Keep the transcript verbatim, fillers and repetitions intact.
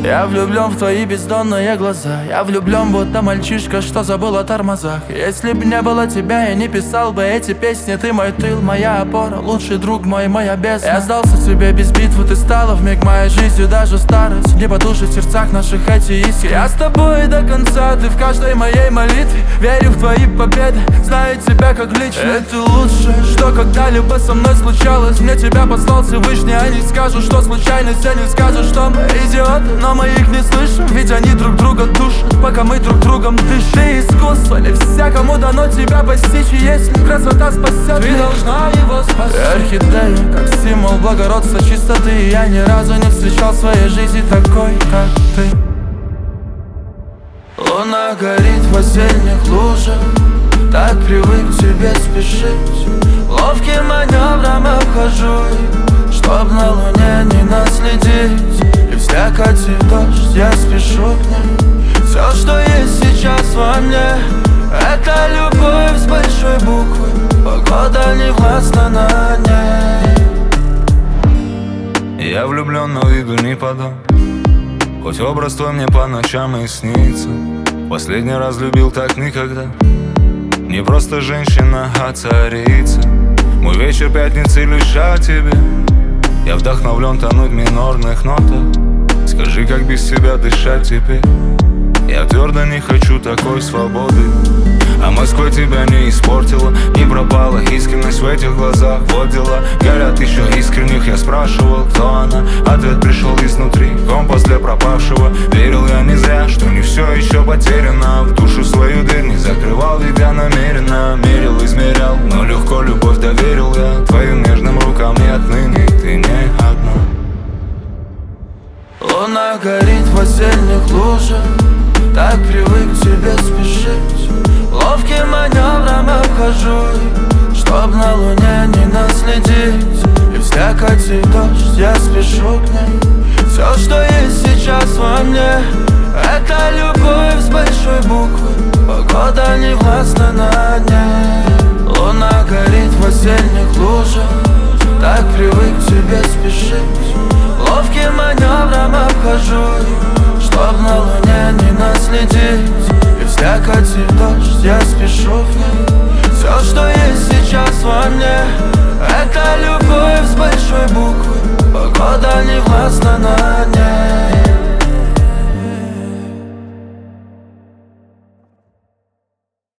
Я влюблен в твои бездонные глаза. Я влюблен, будто мальчишка, что забыл о тормозах. Если б не было тебя, я не писал бы эти песни. Ты мой тыл, моя опора, лучший друг мой, моя бездна. Я сдался тебе без битвы, ты стала вмиг моей жизнью. Даже старость не потушит в сердцах наших эти искры. Я с тобой до конца, ты в каждой моей молитве. Верю в твои победы, знаю тебя как лично. Это лучшее, что когда-либо со мной случалось. Мне тебя послал Всевышний, они скажут, что случайность. Они скажут, что мы идиоты, но мы их не слышим. Ведь они друг друга душат, пока мы друг другом дышим. Ты искусство, не всякому дано тебя постичь. И если красота спасет, ты должна его спасти. Орхидея, как символ благородства, чистоты. Я ни разу не встречал в своей жизни такой, как ты. Луна горит в осенних лужах, так привык к тебе спешить. Ловким маневром обхожу их, чтоб на луне не наследить. И в слякоти дождь, я спешу к ней. Все, что есть сейчас во мне, это любовь с большой буквы. Погода не властна на ней. Я влюблен, но виду не подам. Хоть образ твой мне по ночам и снится. Последний раз любил так никогда. Не просто женщина, а царица. Мой вечер пятницы лишь о тебе. Я вдохновлен тонуть в минорных нотах. Скажи, как без тебя дышать теперь? Я твердо не хочу такой свободы. А Москва тебя не испортила, не пропала искренность в этих глазах. Вот дела горят еще искренних. Я спрашивал, кто она, ответ пришел изнутри. Компас для пропавшего. Верил я не зря, что не все еще потеряно. В душу свою дверь не закрывал, ведь я намеренно мерил, измерял, но легко любовь доверил я твоим нежным рукам. И отныне ты не одна. Луна горит в осенних лужах,